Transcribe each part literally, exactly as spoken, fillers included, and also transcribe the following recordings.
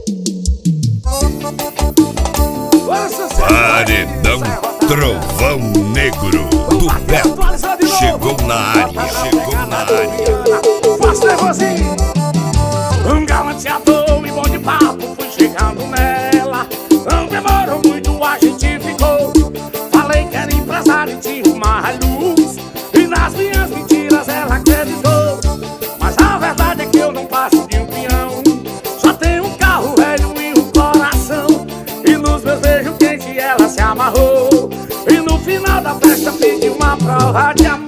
Paredão Trovão Negro do Beto chegou na área, chegou na área. Faça nervosinho. Um galanteador e bom de papo, fui chegando nela. Não demorou muito, a gente ficou. Falei que era empresário e tinha uma luz, e nas minhas mentiras ela acreditou. Mas a verdade é que eu não passo de um peão. Só tenho um carro velho e um coração. E nos meus beijos quentes ela se amarrou. E no final da festa pedi uma prova de amor.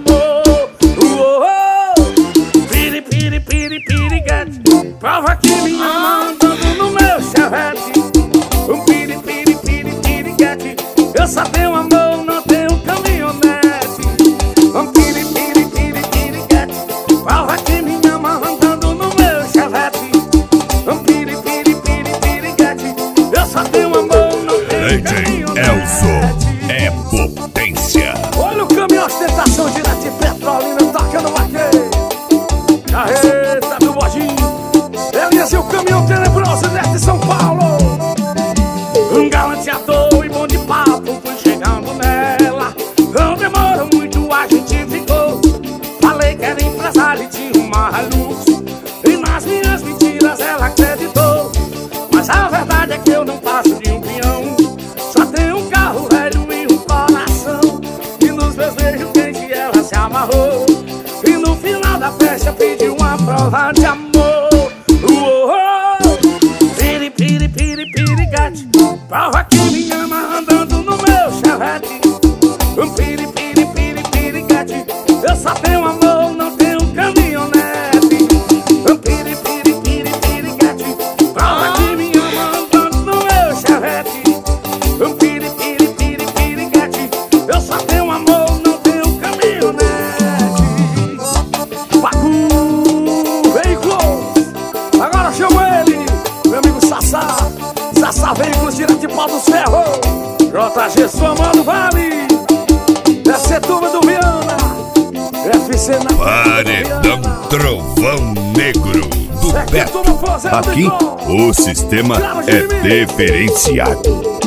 Piri, piri, piri, piriguete, prova que me ama andando no meu chevette. Um piri, piri, piri, piriguete, eu só tenho amor, não tenho caminhonete. Um piri, piri, piri, piriguete, prova que me ama andando no meu chevette. Um piri, piri, piri, piriguete, eu só tenho amor, não tenho caminhonete. Elzo é potência. Olha o caminhão ostentação direto de Petrolina tocando aqui. Carreta do Bodinho, Elias e o caminhão tenebroso desde São Paulo. Um galanteador e bom de papo, fui chegando nela. Não demorou muito, a gente ficou. Falei que era empresário e tinha uma luz, e nas minhas mentiras ela acreditou. Mas a verdade é que eu não passo de um peão. Só tenho um carro velho e um coração. E nos meus beijos quentes ela se amarrou. E no final da festa pedi uma prova de amor. Piri, piri, piri, piriguete, prova que me ama andando no meu chevette. Um piri, piri, piri, piriguete, eu só tenho amor, não tenho caminhonete. Um piri, piri, piri, piriguete, prova que me ama andando no meu chevette. Um piri, piri, piri, piriguete, eu só tenho amor, não tenho caminhonete. Agora chamo ele, meu amigo Sassá. Sassá Veículos direto de Pau dos Ferros. J G sua mano vale. É Setúbal do Viana, F C na Paredão Trovão Negro do Beto. Aqui o sistema é diferenciado.